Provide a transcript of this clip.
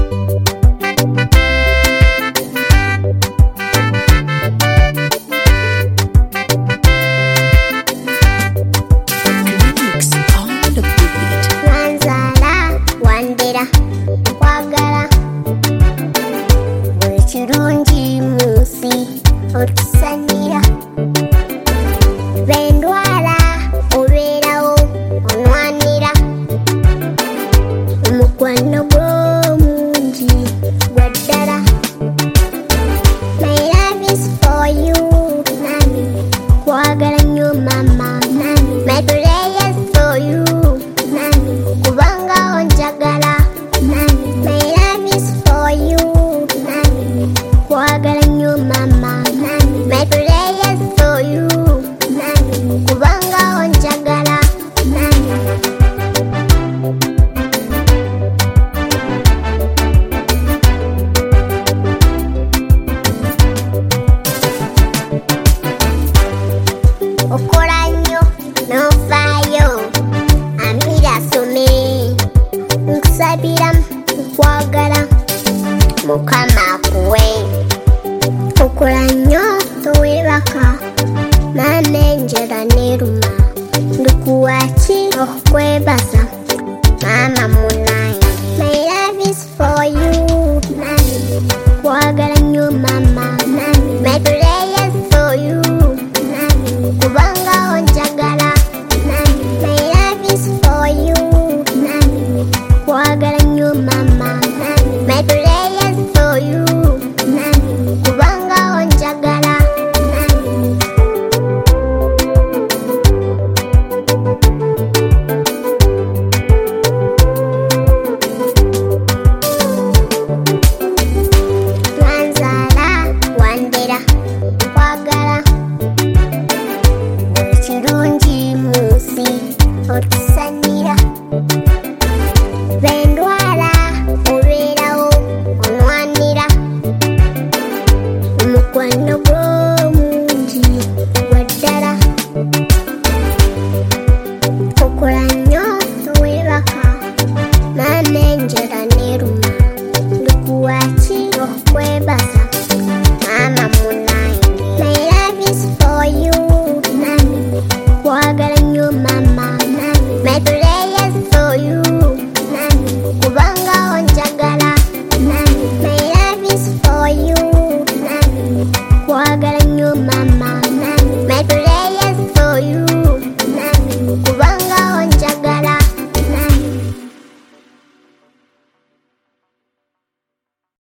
Otusanira bendwala obeerawo onwanira omukwano gw'omungi gwa ddala. My love is for you, mami, kwagala nnyo mama, mami. My prayer is for you, mami, kubanga onjagala, mami. My love is for you, mami, kwagala nnyo mama. My prayer is for you, mami, kubanga onjagala, mami. Okola nnyo n'ofaayo, amira asome, nkusabira nkwagala, Mukama akuwe. Okola nnyo toweebaka, mama enjala n'eruma, ndikuwa ki okwebaza.